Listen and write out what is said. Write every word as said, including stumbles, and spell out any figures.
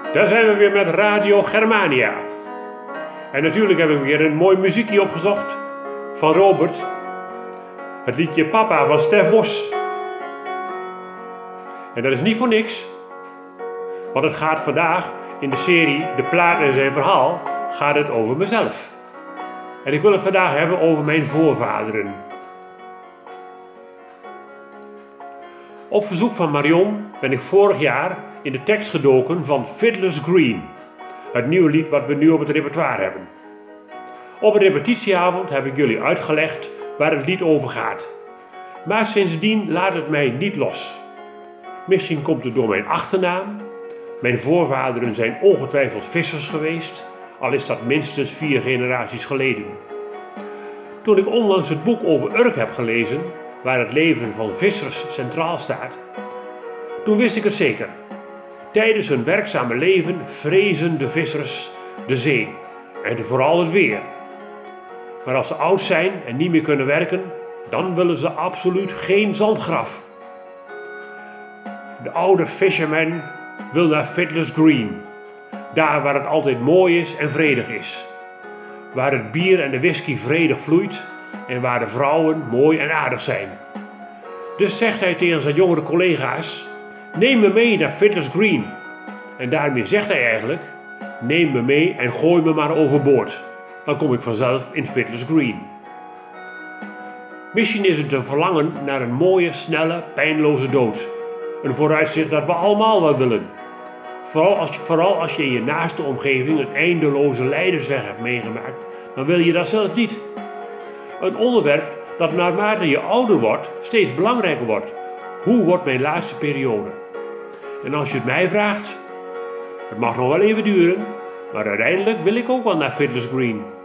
Daar zijn we weer met Radio Germania. En natuurlijk heb ik weer een mooi muziekje opgezocht van Robert. Het liedje Papa van Stef Bos. En dat is niet voor niks, want het gaat vandaag in de serie De Plaat en zijn verhaal gaat het over mezelf. En ik wil het vandaag hebben over mijn voorvaderen. Op verzoek van Marion ben ik vorig jaar in de tekst gedoken van Fiddler's Green, het nieuwe lied wat we nu op het repertoire hebben. Op een repetitieavond heb ik jullie uitgelegd waar het lied over gaat. Maar sindsdien laat het mij niet los. Misschien komt het door mijn achternaam. Mijn voorvaderen zijn ongetwijfeld vissers geweest, al is dat minstens vier generaties geleden. Toen ik onlangs het boek over Urk heb gelezen, waar het leven van vissers centraal staat, toen wist ik het zeker. Tijdens hun werkzame leven vrezen de vissers de zee en vooral het weer. Maar als ze oud zijn en niet meer kunnen werken, dan willen ze absoluut geen zandgraf. De oude fisherman wil naar Fiddler's Green, daar waar het altijd mooi is en vredig is. Waar het bier en de whisky vredig vloeit en waar de vrouwen mooi en aardig zijn. Dus zegt hij tegen zijn jongere collega's: neem me mee naar Fiddler's Green. En daarmee zegt hij eigenlijk: neem me mee en gooi me maar overboord. Dan kom ik vanzelf in Fiddler's Green. Misschien is het een verlangen naar een mooie, snelle, pijnloze dood. Een vooruitzicht dat we allemaal wel willen. Vooral als, je, vooral als je in je naaste omgeving een eindeloze lijdensweg hebt meegemaakt, dan wil je dat zelf niet. Een onderwerp dat naarmate je ouder wordt steeds belangrijker wordt. Hoe wordt mijn laatste periode? En als je het mij vraagt, het mag nog wel even duren, maar uiteindelijk wil ik ook wel naar Fiddler's Green.